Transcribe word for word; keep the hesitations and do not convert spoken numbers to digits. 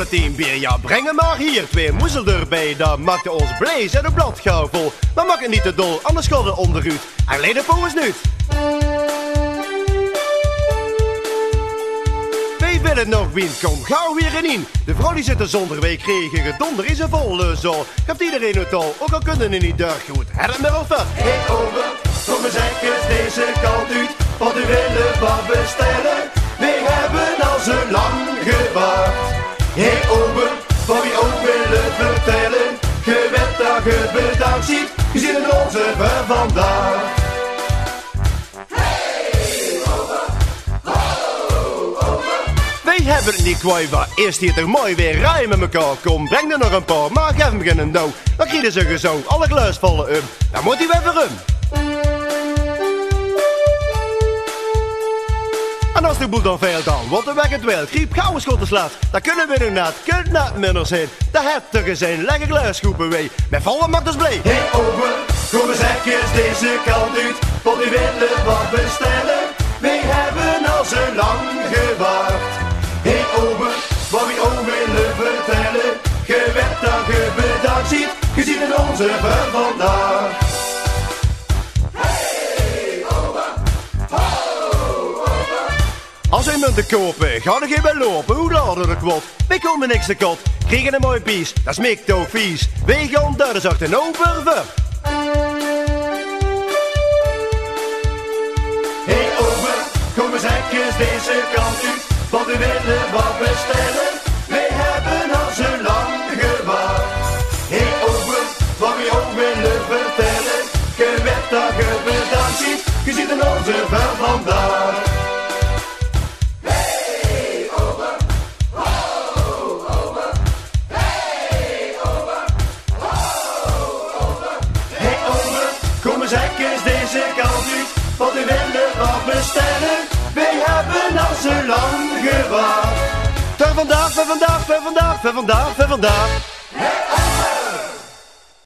tien bier, ja breng hem maar hier. Twee moezel erbij, dat maakte ons blij en een blad gauw vol. Maar maak het niet te dol, anders gaat het onderuit. En leed voor ons niet. Wij willen nog wien, kom gauw weer in. De vrouw die zit er zonder, wij kregen gedonder in zijn volle zaal. Geeft iedereen het al, ook al kunnen we niet daar goed. Het het maar al vat. Hey over, kom eens even deze kant uit. Want u willen wat bestellen. Wij hebben al zo lang gewacht. Hey over, wat wie ook willen vertellen. Je weet dat je bedankt ziet. Je ziet het onze van vandaag. Wij hebben het niet kwijt, maar eerst hier toch mooi weer rijmen met elkaar. Kom, breng er nog een paar, maar geef hem geen nou. Dan krijgen ze gezond, alle glas vallen um. Dan moet hij weer voor hem. En als de boel dan veilt dan, wordt er weg het wel. Griep gauw een schotten slaat, dan kunnen we nog net, kunt net minder zijn. Dat het er zijn, lekker glasgroepen wij. Met volle macht dus blij. Hey over, kom eens even deze kant uit. Want u willen wat bestellen. Wij hebben al zo lang gewacht. Hey over, wat we ook willen vertellen. Je weet dat je bedankt ziet. Je ziet het onze van vandaag. Hey over, ho over. Als wij munten kopen, ga er geen bij lopen. Hoe later het wordt, wij komen niks te kot. Kregen een mooi pies, dat smikt toch vies. Wij gaan daar eens achter over ver. Hey over, kom eens even deze kant uit. Want we willen wat bestellen. Wij hebben al zo lang gewacht. Hey over, wat we ook willen vertellen. Je weet dat je bedankt ziet. Je ziet in onze van vandaag. Hey over, ho over. Hey over, ho over. Hey over, kom eens even deze kant uit. Want we willen wat bestellen. Wij hebben al zo lang gewacht. Ver vandaag, ver vandaag, ver vandaag, ver vandaag, ver vandaag. Hey,